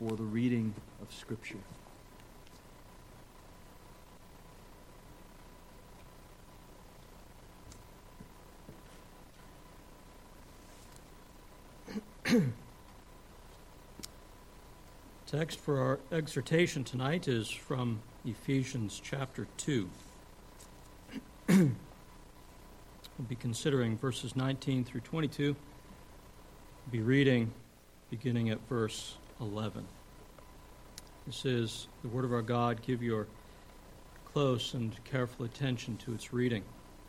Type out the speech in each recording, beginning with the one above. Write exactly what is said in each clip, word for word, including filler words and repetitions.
for the reading of Scripture. Text for our exhortation tonight is from Ephesians chapter two. We'll be considering verses nineteen through twenty-two. We'll be reading beginning at verse eleven. This is the Word of our God. Give your close and careful attention to its reading.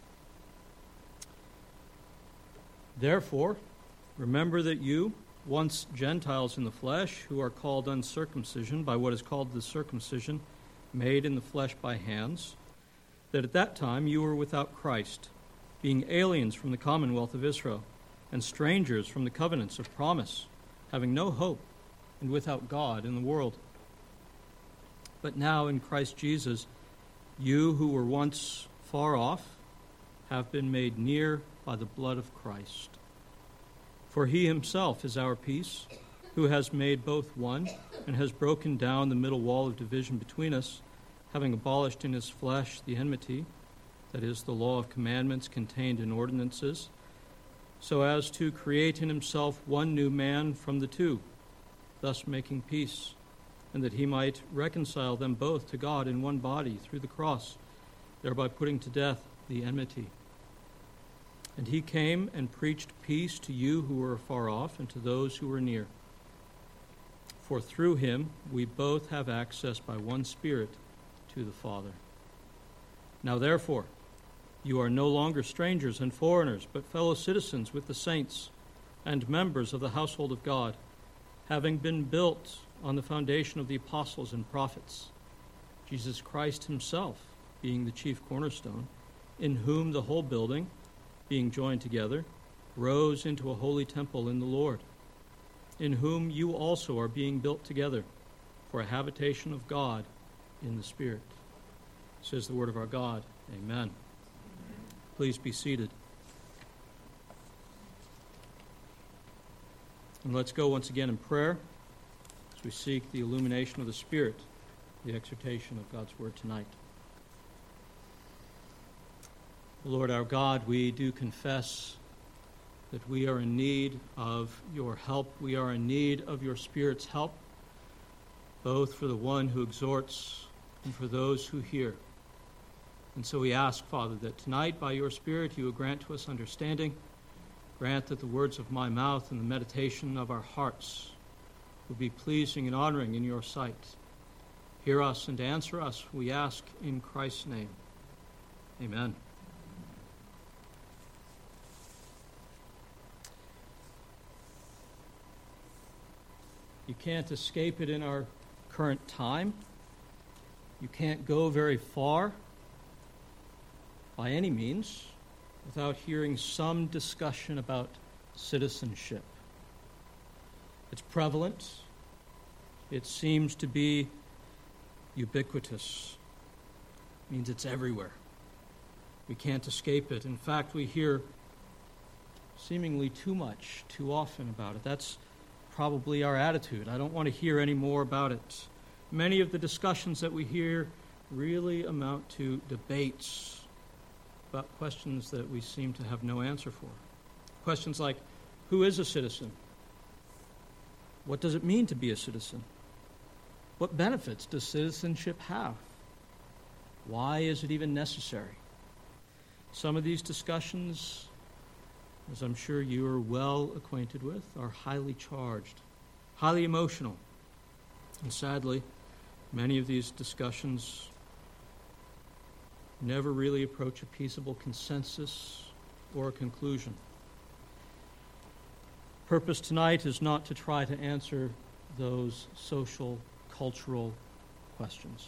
Therefore, remember that you, once Gentiles in the flesh, who are called uncircumcision by what is called the circumcision made in the flesh by hands, that at that time you were without Christ, being aliens from the commonwealth of Israel, and strangers from the covenants of promise, having no hope, and without God in the world. But now in Christ Jesus, you who were once far off have been made near by the blood of Christ. For he himself is our peace, who has made both one, and has broken down the middle wall of division between us, having abolished in his flesh the enmity, that is, the law of commandments contained in ordinances, so as to create in himself one new man from the two, thus making peace, and that he might reconcile them both to God in one body through the cross, thereby putting to death the enmity. And he came and preached peace to you who were afar off and to those who were near. For through him we both have access by one Spirit to the Father. Now therefore, you are no longer strangers and foreigners, but fellow citizens with the saints and members of the household of God, having been built on the foundation of the apostles and prophets, Jesus Christ himself being the chief cornerstone, in whom the whole building, being joined together, rose into a holy temple in the Lord, in whom you also are being built together for a habitation of God in the Spirit. Says the word of our God. Amen. Please be seated. And let's go once again in prayer as we seek the illumination of the Spirit, the exhortation of God's word tonight. Lord our God, we do confess that we are in need of your help. We are in need of your Spirit's help, both for the one who exhorts and for those who hear. And so we ask, Father, that tonight by your Spirit you will grant to us understanding. Grant that the words of my mouth and the meditation of our hearts will be pleasing and honoring in your sight. Hear us and answer us, we ask in Christ's name. Amen. You can't escape it in our current time. You can't go very far by any means without hearing some discussion about citizenship. It's prevalent. It seems to be ubiquitous. It means it's everywhere. We can't escape it. In fact, we hear seemingly too much, too often about it. That's probably our attitude. I don't want to hear any more about it. Many of the discussions that we hear really amount to debates about questions that we seem to have no answer for. Questions like, who is a citizen? What does it mean to be a citizen? What benefits does citizenship have? Why is it even necessary? Some of these discussions, as I'm sure you are well acquainted with, are highly charged, highly emotional. And sadly, many of these discussions never really approach a peaceable consensus or a conclusion. Purpose tonight is not to try to answer those social, cultural questions.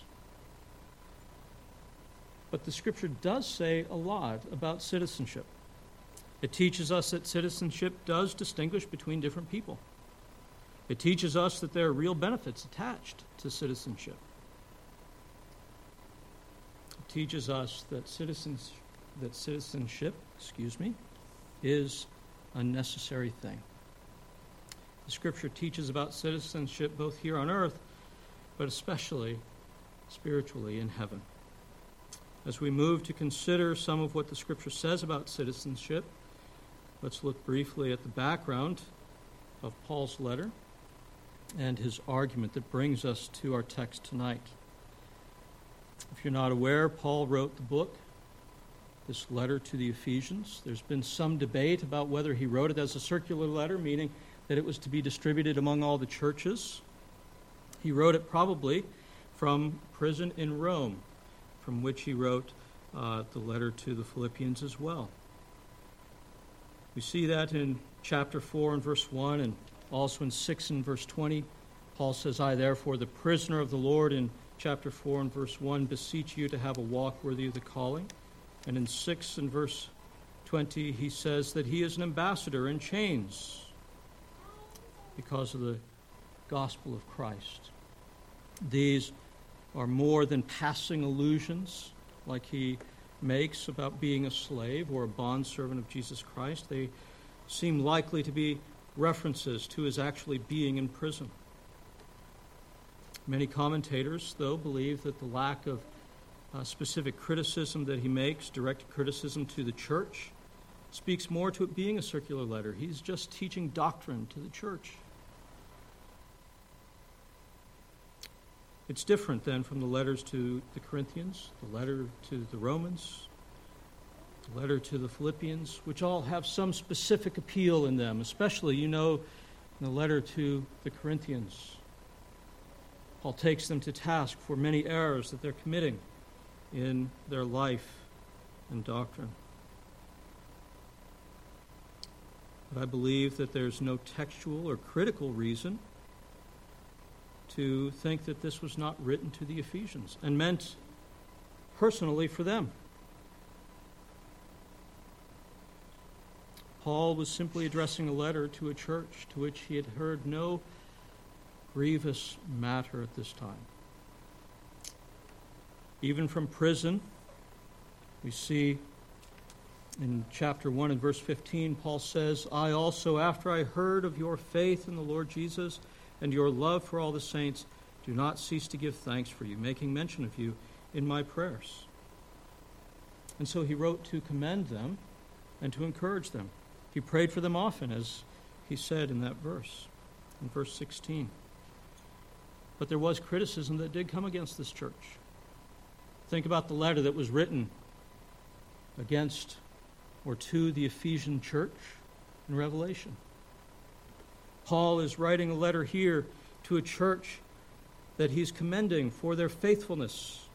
But the Scripture does say a lot about citizenship. It teaches us that citizenship does distinguish between different people. It teaches us that there are real benefits attached to citizenship. It teaches us that citizens, that citizenship, excuse me, is a necessary thing. The Scripture teaches about citizenship both here on earth, but especially spiritually in heaven. As we move to consider some of what the Scripture says about citizenship, let's look briefly at the background of Paul's letter and his argument that brings us to our text tonight. If you're not aware, Paul wrote the book, this letter to the Ephesians. There's been some debate about whether he wrote it as a circular letter, meaning that it was to be distributed among all the churches. He wrote it probably from prison in Rome, from which he wrote uh, the letter to the Philippians as well. We see that in chapter four and verse one, and also in six and verse twenty. Paul says, I therefore, the prisoner of the Lord, in chapter four and verse one, beseech you to have a walk worthy of the calling. And in six and verse twenty, he says that he is an ambassador in chains because of the gospel of Christ. These are more than passing allusions like he makes about being a slave or a bondservant of Jesus Christ. They seem likely to be references to his actually being in prison. Many commentators, though, believe that the lack of uh, specific criticism that he makes, direct criticism to the church, speaks more to it being a circular letter. He's just teaching doctrine to the church. It's different then from the letters to the Corinthians, the letter to the Romans, the letter to the Philippians, which all have some specific appeal in them, especially, you know, in the letter to the Corinthians. Paul takes them to task for many errors that they're committing in their life and doctrine. But I believe that there's no textual or critical reason to think that this was not written to the Ephesians and meant personally for them. Paul was simply addressing a letter to a church to which he had heard no grievous matter at this time. Even from prison, we see in chapter one and verse fifteen, Paul says, I also, after I heard of your faith in the Lord Jesus and your love for all the saints, do not cease to give thanks for you, making mention of you in my prayers. And so he wrote to commend them and to encourage them. He prayed for them often, as he said in that verse, in verse sixteen. But there was criticism that did come against this church. Think about the letter that was written against or to the Ephesian church in Revelation. Paul is writing a letter here to a church that he's commending for their faithfulness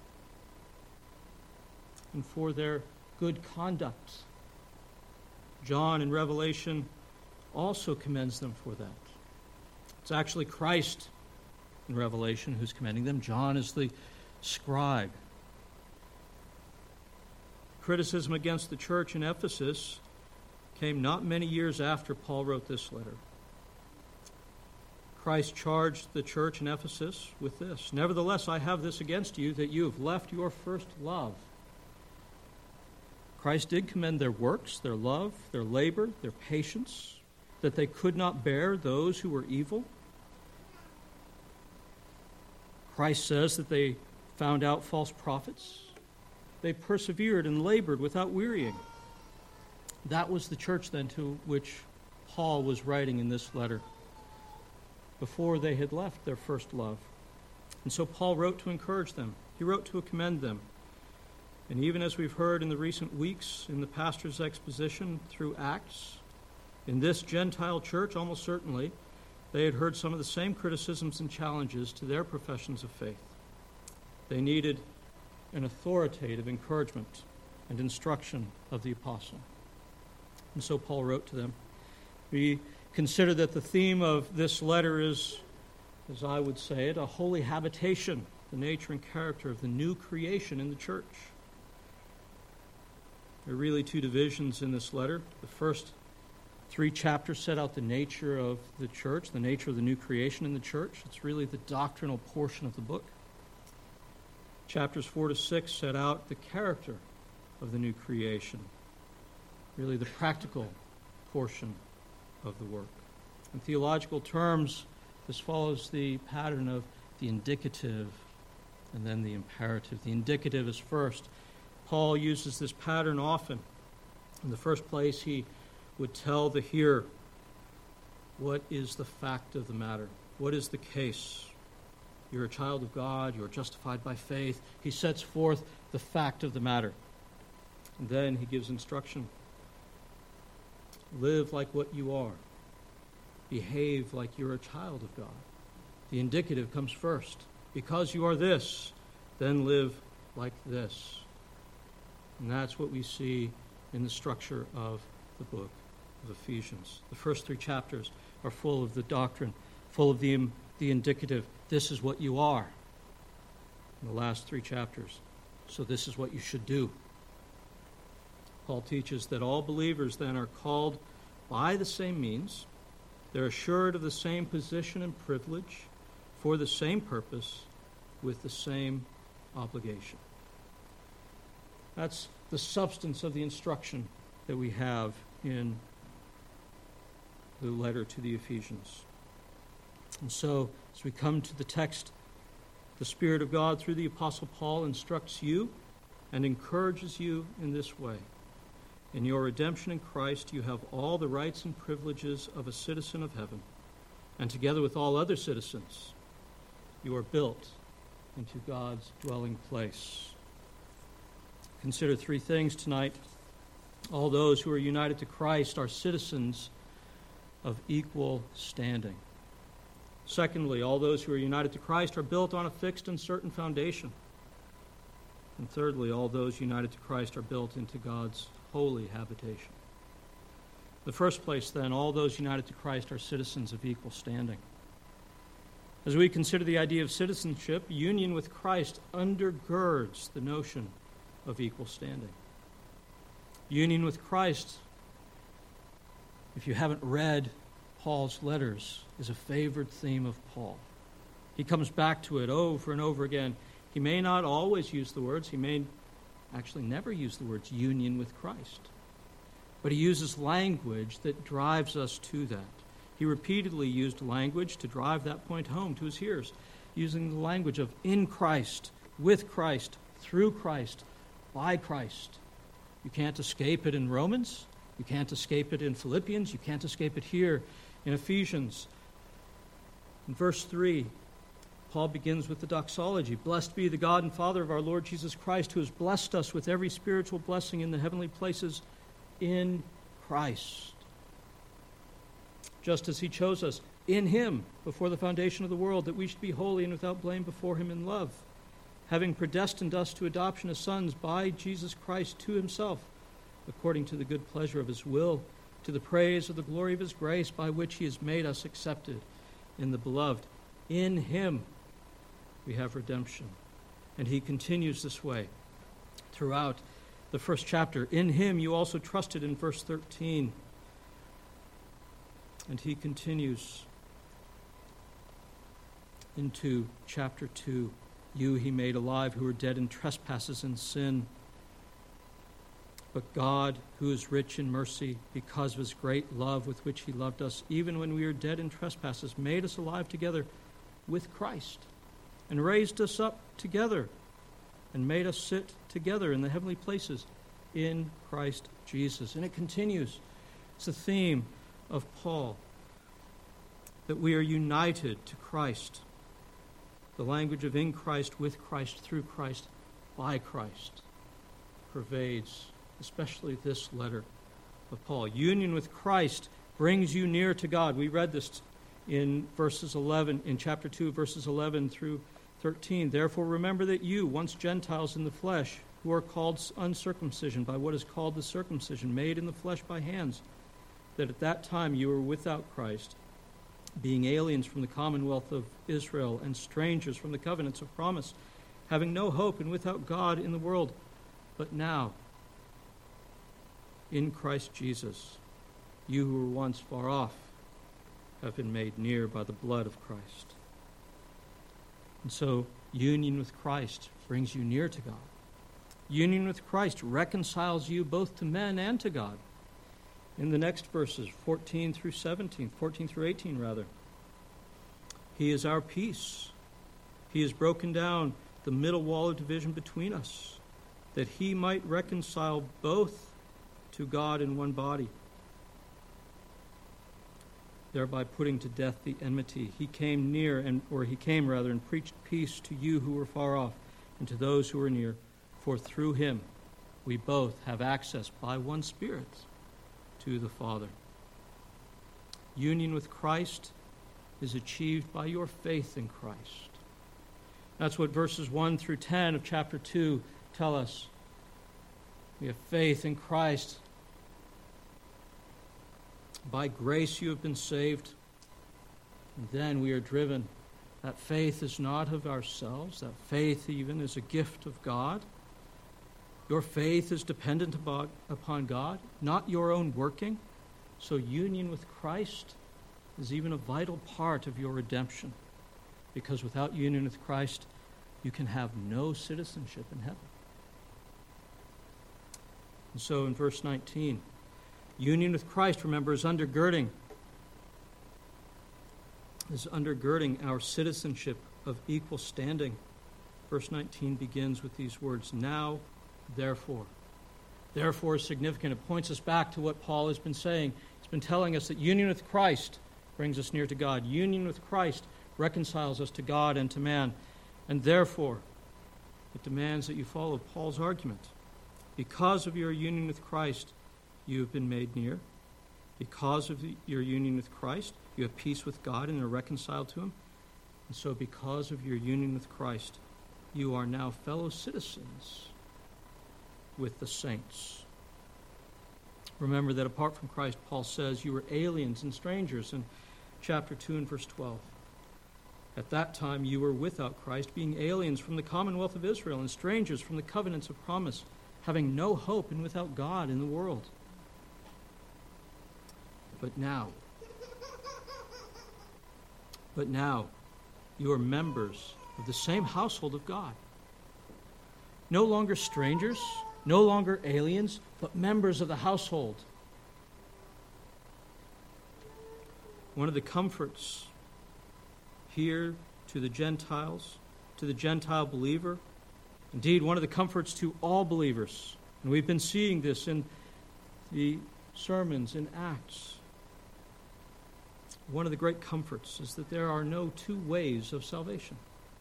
and for their good conduct. John in Revelation also commends them for that. It's actually Christ in Revelation who's commending them. John is the scribe. Criticism against the church in Ephesus came not many years after Paul wrote this letter. Christ charged the church in Ephesus with this, nevertheless, I have this against you, that you have left your first love. Christ did commend their works, their love, their labor, their patience, that they could not bear those who were evil. Christ says that they found out false prophets. They persevered and labored without wearying. That was the church then to which Paul was writing in this letter, before they had left their first love. And so Paul wrote to encourage them. He wrote to commend them. And even as we've heard in the recent weeks in the pastor's exposition through Acts, in this Gentile church, almost certainly, they had heard some of the same criticisms and challenges to their professions of faith. They needed an authoritative encouragement and instruction of the apostle. And so Paul wrote to them. We consider that the theme of this letter is, as I would say it, a holy habitation, the nature and character of the new creation in the church. There are really two divisions in this letter. The first three chapters set out the nature of the church, the nature of the new creation in the church. It's really the doctrinal portion of the book. Chapters four to six set out the character of the new creation, really the practical portion of the work. In theological terms, this follows the pattern of the indicative and then the imperative. The indicative is first. Paul uses this pattern often. In the first place, he would tell the hearer what is the fact of the matter. What is the case? You're a child of God. You're justified by faith. He sets forth the fact of the matter. And then he gives instruction. Live like what you are. Behave like you're a child of God. The indicative comes first. Because you are this, then live like this. And that's what we see in the structure of the book of Ephesians. The first three chapters are full of the doctrine, full of the, the indicative. This is what you are. In the last three chapters, so this is what you should do. Paul teaches that all believers then are called by the same means. They're assured of the same position and privilege for the same purpose with the same obligation. That's the substance of the instruction that we have in the letter to the Ephesians. And so, as we come to the text, the Spirit of God through the Apostle Paul instructs you and encourages you in this way. In your redemption in Christ, you have all the rights and privileges of a citizen of heaven, and together with all other citizens, you are built into God's dwelling place. Consider three things tonight. All those who are united to Christ are citizens of equal standing. Secondly, all those who are united to Christ are built on a fixed and certain foundation. And thirdly, all those united to Christ are built into God's holy habitation. In the first place, then, all those united to Christ are citizens of equal standing. As we consider the idea of citizenship, union with Christ undergirds the notion of equal standing. Union with Christ, if you haven't read Paul's letters, is a favored theme of Paul. He comes back to it over and over again. He may not always use the words, he may actually never use the words union with Christ, but he uses language that drives us to that. He repeatedly used language to drive that point home to his hearers, using the language of in Christ, with Christ, through Christ, by Christ. You can't escape it in Romans. You can't escape it in Philippians. You can't escape it here in Ephesians. In verse three, Paul begins with the doxology. Blessed be the God and Father of our Lord Jesus Christ, who has blessed us with every spiritual blessing in the heavenly places in Christ. Just as he chose us in him before the foundation of the world, that we should be holy and without blame before him in love, having predestined us to adoption as sons by Jesus Christ to himself, according to the good pleasure of his will, to the praise of the glory of his grace, by which he has made us accepted in the beloved. In him we have redemption. And he continues this way throughout the first chapter. In him you also trusted, in verse thirteen. And he continues into chapter two. You he made alive who were dead in trespasses and sin. But God, who is rich in mercy, because of his great love with which he loved us, even when we were dead in trespasses, made us alive together with Christ, and raised us up together, and made us sit together in the heavenly places in Christ Jesus. And it continues. It's a theme of Paul, that we are united to Christ. The language of in Christ, with Christ, through Christ, by Christ pervades especially this letter of Paul. Union with Christ brings you near to God. We read this in verses eleven, in chapter two, verses eleven through thirteen. Therefore remember that you, once Gentiles in the flesh, who are called uncircumcision by what is called the circumcision, made in the flesh by hands, that at that time you were without Christ, being aliens from the commonwealth of Israel and strangers from the covenants of promise, having no hope and without God in the world. But now, in Christ Jesus, you who were once far off have been made near by the blood of Christ. And so, union with Christ brings you near to God. Union with Christ reconciles you both to men and to God. in the next verses, fourteen through seventeen, fourteen through eighteen rather. He is our peace. He has broken down the middle wall of division between us, that he might reconcile both to God in one body, thereby putting to death the enmity. He came near, and or he came rather, and preached peace to you who were far off, and to those who are near. For through him we both have access by one Spirit to the Father. Union with Christ is achieved by your faith in Christ. That's what verses one through ten of chapter two tell us. We have faith in Christ. By grace you have been saved, and then we are driven. That faith is not of ourselves. That faith even is a gift of God. Your faith is dependent upon God, not your own working. So union with Christ is even a vital part of your redemption, because without union with Christ, you can have no citizenship in heaven. And so in verse nineteen, union with Christ, remember, is undergirding, is undergirding our citizenship of equal standing. Verse nineteen begins with these words, now, therefore. Therefore is significant. It points us back to what Paul has been saying. He's been telling us that union with Christ brings us near to God. Union with Christ reconciles us to God and to man. And therefore, it demands that you follow Paul's argument. Because of your union with Christ, you have been made near. Because of your union with Christ, you have peace with God and are reconciled to him. And so because of your union with Christ, you are now fellow citizens with the saints. Remember that apart from Christ, Paul says, you were aliens and strangers in chapter two and verse twelve. At that time you were without Christ, being aliens from the commonwealth of Israel and strangers from the covenants of promise, having no hope and without God in the world. But now, but now you are members of the same household of God. No longer strangers, no longer aliens, but members of the household. One of the comforts here to the Gentiles, to the Gentile believer, indeed one of the comforts to all believers, and we've been seeing this in the sermons in Acts. One of the great comforts is that there are no two ways of salvation.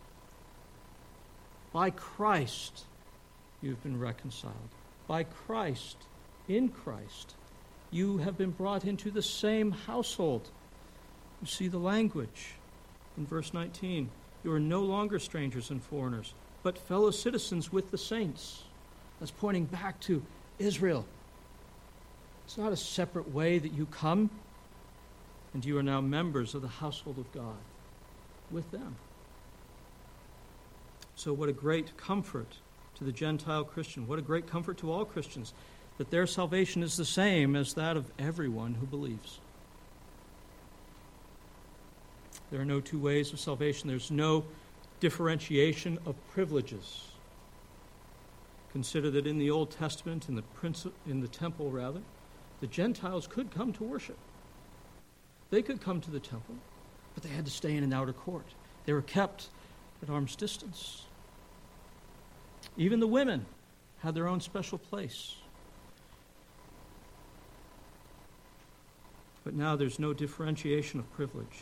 By Christ, you've been reconciled. By Christ, in Christ, you have been brought into the same household. You see the language in verse nineteen. You are no longer strangers and foreigners, but fellow citizens with the saints. That's pointing back to Israel. It's not a separate way that you come, and you are now members of the household of God with them. So what a great comfort to the Gentile Christian. What a great comfort to all Christians, that their salvation is the same as that of everyone who believes. There are no two ways of salvation. There's no differentiation of privileges. Consider that in the Old Testament, in the princi- in the temple rather, the Gentiles could come to worship. They could come to the temple, but they had to stay in an outer court. They were kept at arm's distance. Even the women had their own special place. But now there's no differentiation of privilege.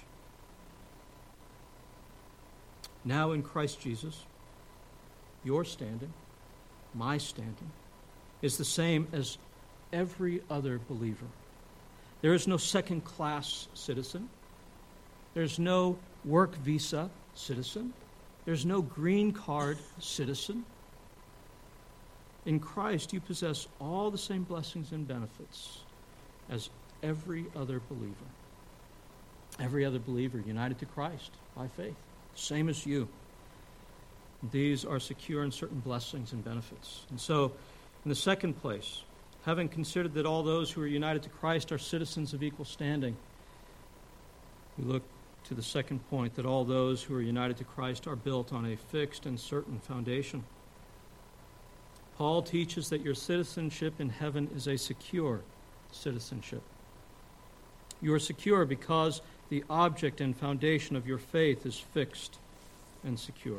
Now in Christ Jesus, your standing, my standing, is the same as every other believer. There is no second-class citizen. There's no work visa citizen. There's no green card citizen. In Christ, you possess all the same blessings and benefits as every other believer. Every other believer united to Christ by faith, same as you. These are secure and certain blessings and benefits. And so, in the second place, having considered that all those who are united to Christ are citizens of equal standing, we look to the second point, that all those who are united to Christ are built on a fixed and certain foundation. Paul teaches that your citizenship in heaven is a secure, citizenship. You are secure because the object and foundation of your faith is fixed and secure.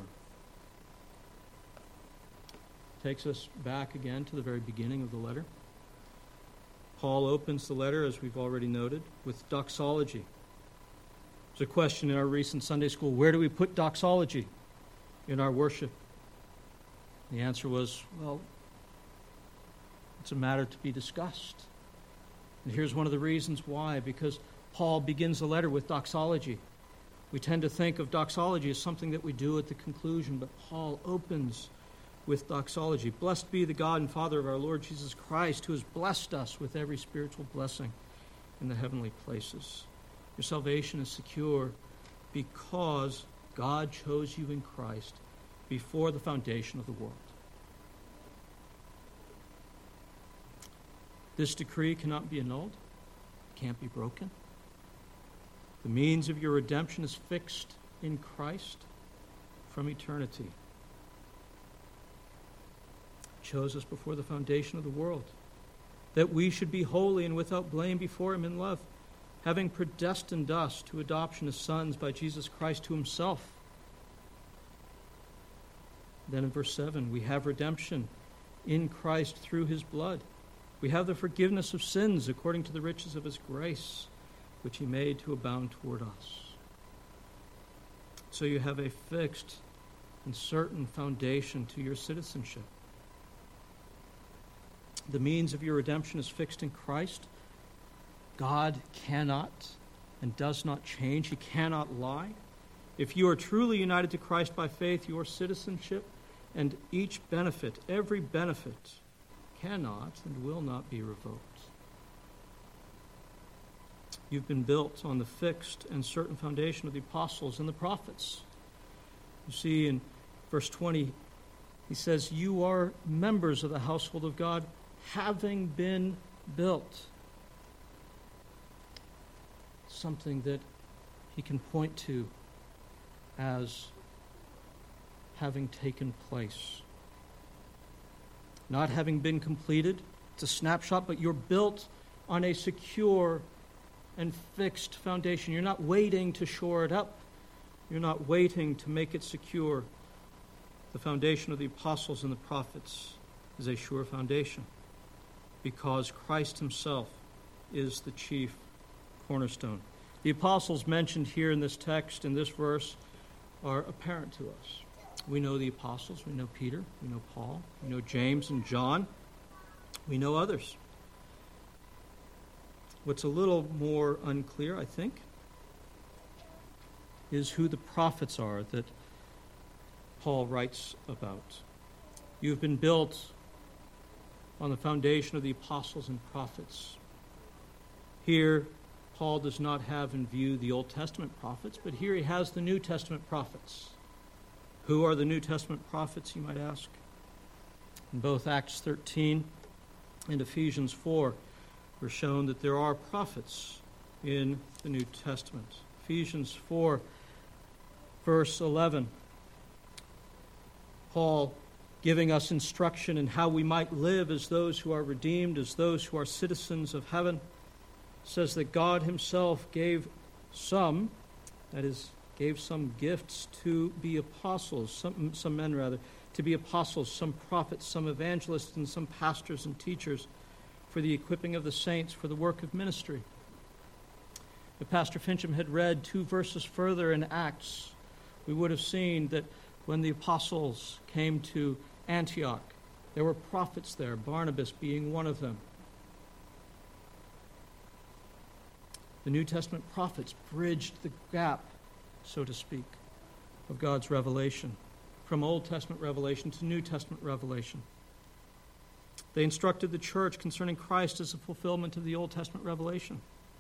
Takes us back again to the very beginning of the letter. Paul opens the letter, as we've already noted, with doxology. There's a question in our recent Sunday school, where do we put doxology in our worship? The answer was, well, it's a matter to be discussed. And here's one of the reasons why, because Paul begins the letter with doxology. We tend to think of doxology as something that we do at the conclusion, but Paul opens with doxology. Blessed be the God and Father of our Lord Jesus Christ, who has blessed us with every spiritual blessing in the heavenly places. Your salvation is secure because God chose you in Christ before the foundation of the world. This decree cannot be annulled, can't be broken. The means of your redemption is fixed in Christ from eternity. He chose us before the foundation of the world, that we should be holy and without blame before him in love, having predestined us to adoption as sons by Jesus Christ to himself. Then in verse seven, we have redemption in Christ through his blood. We have the forgiveness of sins according to the riches of his grace, which he made to abound toward us. So you have a fixed and certain foundation to your citizenship. The means of your redemption is fixed in Christ. God cannot and does not change. He cannot lie. If you are truly united to Christ by faith, your citizenship and each benefit, every benefit, cannot and will not be revoked. You've been built on the fixed and certain foundation of the apostles and the prophets. You see in verse twenty, he says, you are members of the household of God, having been built. Something that he can point to as having taken place. Not having been completed, it's a snapshot, but you're built on a secure and fixed foundation. You're not waiting to shore it up. You're not waiting to make it secure. The foundation of the apostles and the prophets is a sure foundation because Christ himself is the chief cornerstone. The apostles mentioned here in this text, in this verse, are apparent to us. We know the apostles. We know Peter. We know Paul. We know James and John. We know others. What's a little more unclear, I think, is who the prophets are that Paul writes about. You've been built on the foundation of the apostles and prophets. Here, Paul does not have in view the Old Testament prophets, but here he has the New Testament prophets. Who are the New Testament prophets, you might ask? In both Acts thirteen and Ephesians four, we're shown that there are prophets in the New Testament. Ephesians four, verse eleven, Paul giving us instruction in how we might live as those who are redeemed, as those who are citizens of heaven, says that God himself gave some, that is, gave some gifts to be apostles, some, some men rather, to be apostles, some prophets, some evangelists, and some pastors and teachers for the equipping of the saints for the work of ministry. If Pastor Fincham had read two verses further in Acts, we would have seen that when the apostles came to Antioch, there were prophets there, Barnabas being one of them. The New Testament prophets bridged the gap, so to speak, of God's revelation, from Old Testament revelation to New Testament revelation. They instructed the church concerning Christ as a fulfillment of the Old Testament revelation.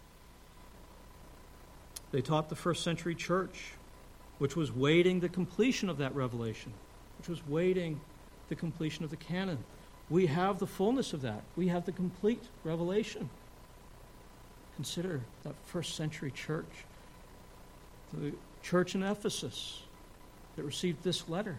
They taught the first century church, which was waiting the completion of that revelation, which was waiting the completion of the canon. We have the fullness of that. We have the complete revelation. Consider that first century church, the church in Ephesus that received this letter.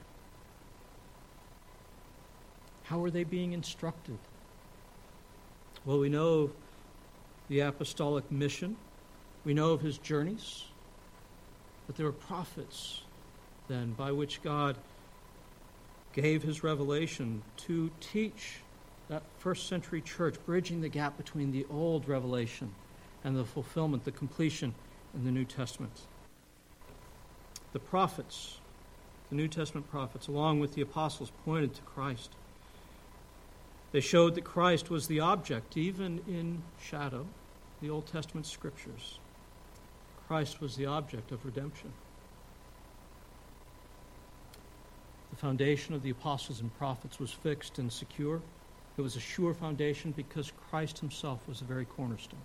How are they being instructed? Well, we know the apostolic mission. We know of his journeys. But there were prophets then by which God gave his revelation to teach that first century church, bridging the gap between the old revelation and the fulfillment, the completion in the New Testament. The prophets, the New Testament prophets, along with the apostles, pointed to Christ. They showed that Christ was the object, even in shadow, the Old Testament scriptures. Christ was the object of redemption. The foundation of the apostles and prophets was fixed and secure. It was a sure foundation because Christ himself was the very cornerstone.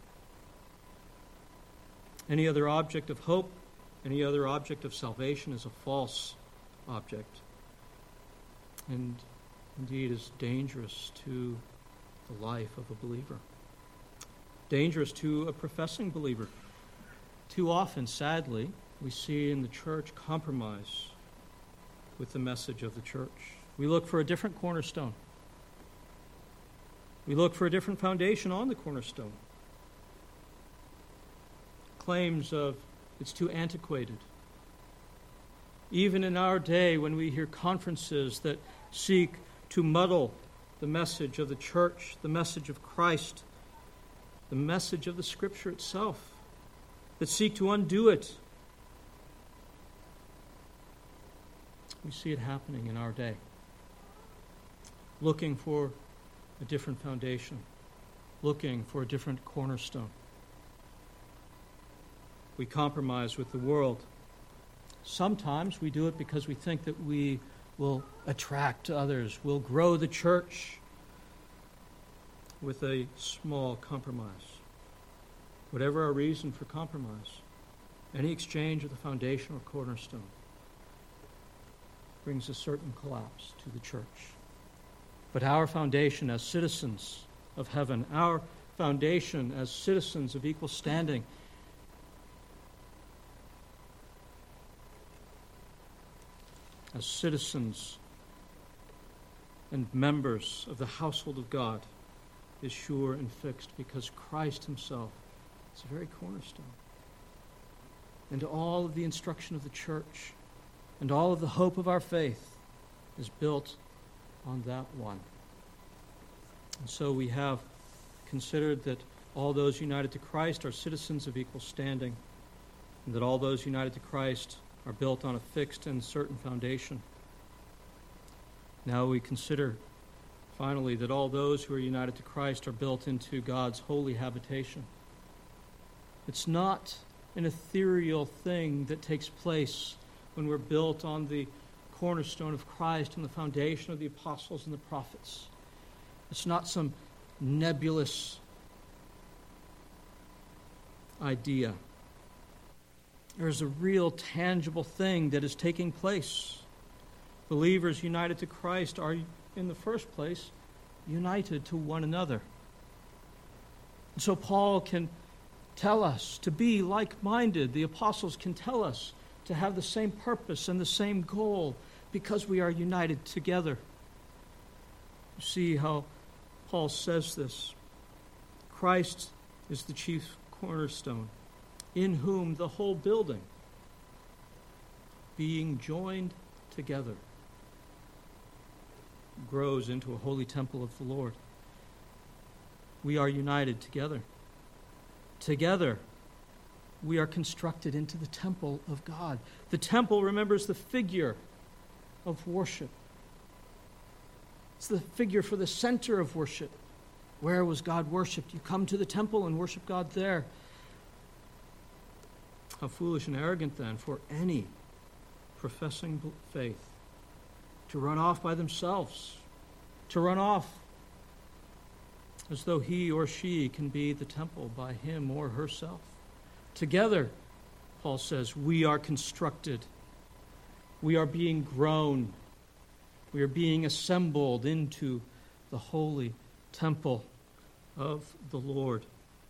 Any other object of hope, any other object of salvation is a false object, and indeed is dangerous to the life of a believer. Dangerous to a professing believer. Too often, sadly, we see in the church compromise with the message of the church. We look for a different cornerstone. We look for a different foundation on the cornerstone. Claims of it's too antiquated. Even in our day, when we hear conferences that seek to muddle the message of the church, the message of Christ, the message of the Scripture itself, that seek to undo it, we see it happening in our day. Looking for a different foundation, looking for a different cornerstone. We compromise with the world. Sometimes we do it because we think that we will attract others, will grow the church with a small compromise. Whatever our reason for compromise, any exchange of the foundation or cornerstone brings a certain collapse to the church. But our foundation as citizens of heaven, our foundation as citizens of equal standing, as citizens and members of the household of God, is sure and fixed because Christ himself is the very cornerstone. And all of the instruction of the church and all of the hope of our faith is built on that one. And so we have considered that all those united to Christ are citizens of equal standing, and that all those united to Christ are built on a fixed and certain foundation. Now we consider, finally, that all those who are united to Christ are built into God's holy habitation. It's not an ethereal thing that takes place when we're built on the cornerstone of Christ and the foundation of the apostles and the prophets. It's not some nebulous idea. There's a real tangible thing that is taking place. Believers united to Christ are, in the first place, united to one another. And so Paul can tell us to be like-minded. The apostles can tell us to have the same purpose and the same goal because we are united together. You see how Paul says this. Christ is the chief cornerstone, in whom the whole building, being joined together, grows into a holy temple of the Lord. We are united together. Together, we are constructed into the temple of God. The temple, remembers, the figure of worship. It's the figure for the center of worship. Where was God worshipped? You come to the temple and worship God there. How foolish and arrogant, then, for any professing faith to run off by themselves, to run off as though he or she can be the temple by him or herself. Together, Paul says, we are constructed. We are being grown. We are being assembled into the holy temple of the Lord.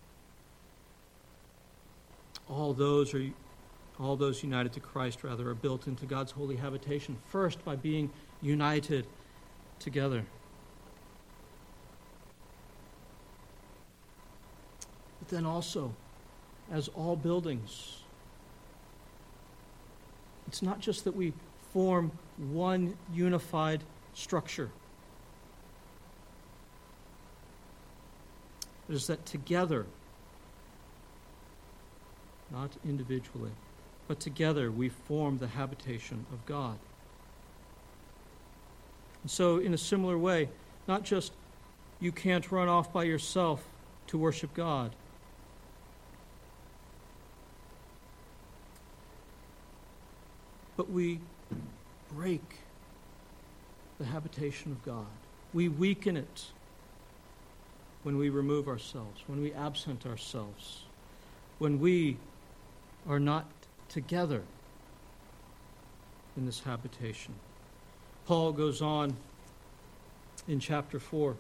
All those are all those united to Christ, rather, are built into God's holy habitation, first by being united together. But then also, as all buildings, it's not just that we form one unified structure. It is that together, not individually, but together we form the habitation of God. And so, in a similar way, not just you can't run off by yourself to worship God, but we break the habitation of God. We weaken it when we remove ourselves, when we absent ourselves, when we are not together in this habitation. Paul goes on in chapter four,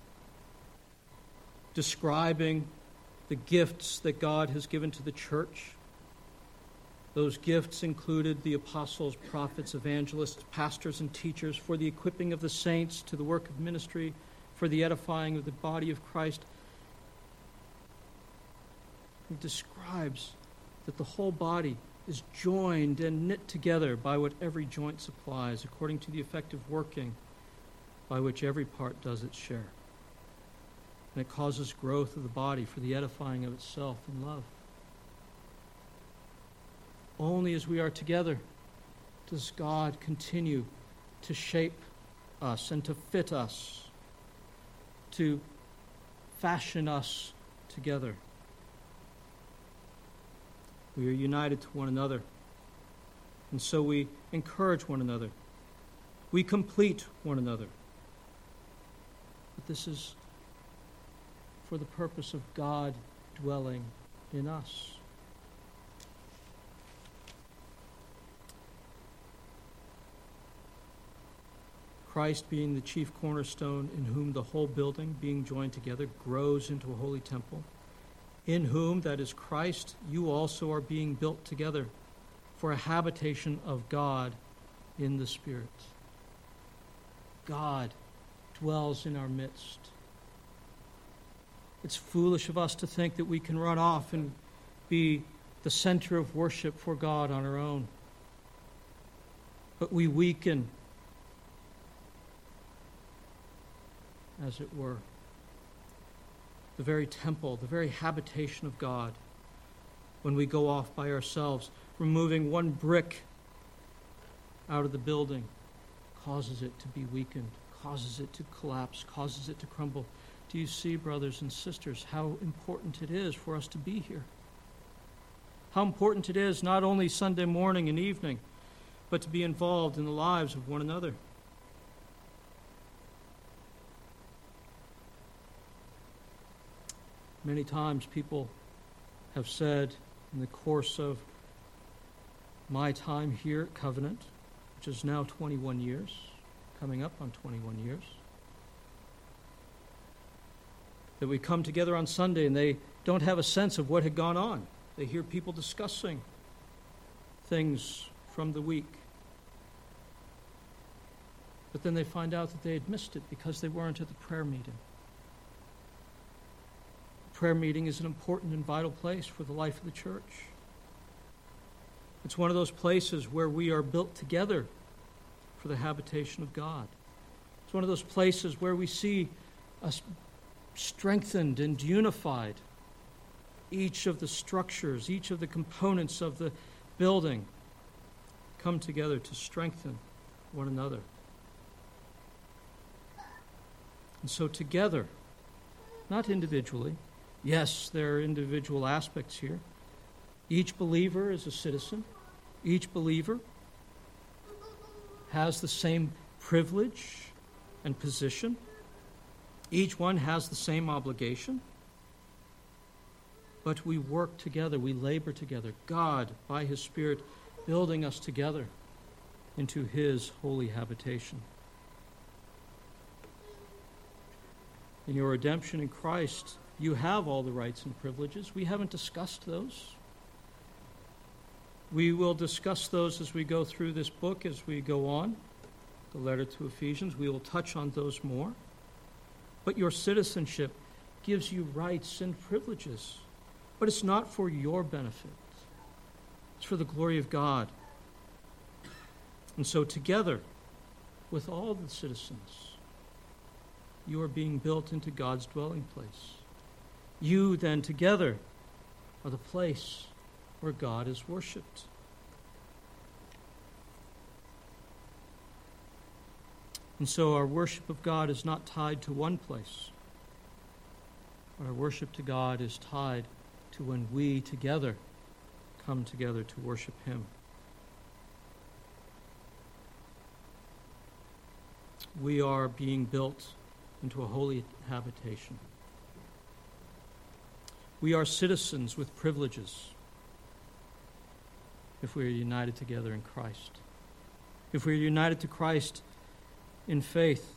describing the gifts that God has given to the church. Those gifts included the apostles, prophets, evangelists, pastors, and teachers for the equipping of the saints to the work of ministry, for the edifying of the body of Christ. He describes that the whole body is joined and knit together by what every joint supplies, according to the effective working by which every part does its share. And it causes growth of the body for the edifying of itself in love. Only as we are together does God continue to shape us and to fit us, to fashion us together. We are united to one another, and so we encourage one another. We complete one another. But this is for the purpose of God dwelling in us. Christ being the chief cornerstone, in whom the whole building, being joined together, grows into a holy temple, in whom, that is Christ, you also are being built together for a habitation of God in the Spirit. God dwells in our midst. It's foolish of us to think that we can run off and be the center of worship for God on our own. But we weaken, as it were, the very temple, the very habitation of God, when we go off by ourselves. Removing one brick out of the building causes it to be weakened, causes it to collapse, causes it to crumble. Do you see, brothers and sisters, how important it is for us to be here? How important it is not only Sunday morning and evening, but to be involved in the lives of one another. Many times people have said in the course of my time here at Covenant, which is now twenty-one years, coming up on twenty-one years, that we come together on Sunday and they don't have a sense of what had gone on. They hear people discussing things from the week. But then they find out that they had missed it because they weren't at the prayer meeting. Prayer meeting is an important and vital place for the life of the church. It's one of those places where we are built together for the habitation of God. It's one of those places where we see us strengthened and unified. Each of the structures, each of the components of the building come together to strengthen one another. And so together, not individually. Yes, there are individual aspects here. Each believer is a citizen. Each believer has the same privilege and position. Each one has the same obligation. But we work together, we labor together. God, by His Spirit, building us together into His holy habitation. In your redemption in Christ, you have all the rights and privileges. We haven't discussed those. We will discuss those as we go through this book, as we go on, the letter to Ephesians. We will touch on those more. But your citizenship gives you rights and privileges. But it's not for your benefit. It's for the glory of God. And so together, with all the citizens, you are being built into God's dwelling place. You then together are the place where God is worshipped. And so our worship of God is not tied to one place. Our worship to God is tied to when we together come together to worship Him. We are being built into a holy habitation. We are citizens with privileges if we are united together in Christ. If we are united to Christ in faith,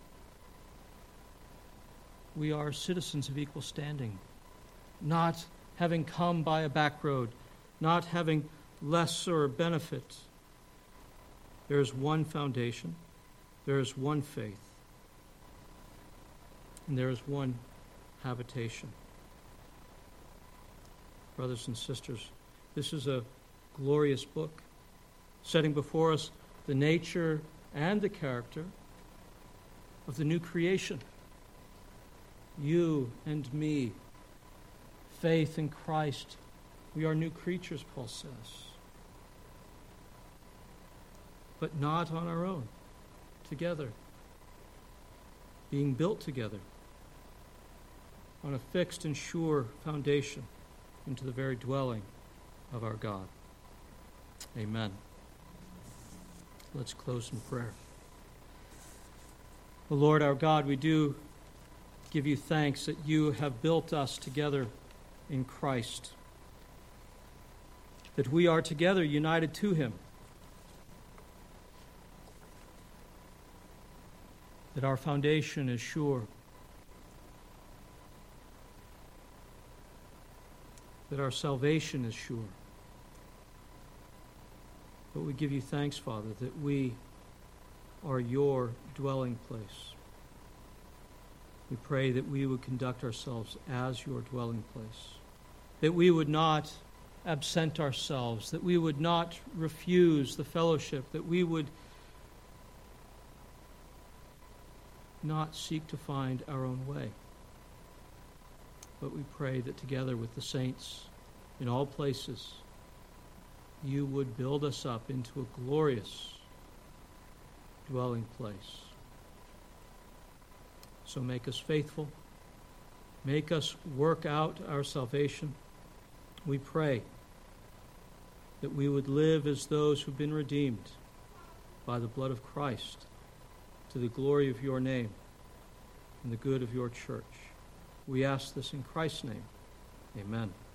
we are citizens of equal standing, not having come by a back road, not having lesser benefit. There is one foundation, there is one faith, and there is one habitation. Brothers and sisters, this is a glorious book, setting before us the nature and the character of the new creation. You and me, faith in Christ, we are new creatures, Paul says. But not on our own, together, being built together on a fixed and sure foundation into the very dwelling of our God. Amen. Let's close in prayer. O Lord our God, we do give you thanks that you have built us together in Christ, that we are together united to him, that our foundation is sure, that our salvation is sure. But we give you thanks, Father, that we are your dwelling place. We pray that we would conduct ourselves as your dwelling place, that we would not absent ourselves, that we would not refuse the fellowship, that we would not seek to find our own way. But we pray that together with the saints in all places, you would build us up into a glorious dwelling place. So make us faithful. Make us work out our salvation. We pray that we would live as those who've been redeemed by the blood of Christ to the glory of your name and the good of your church. We ask this in Christ's name. Amen.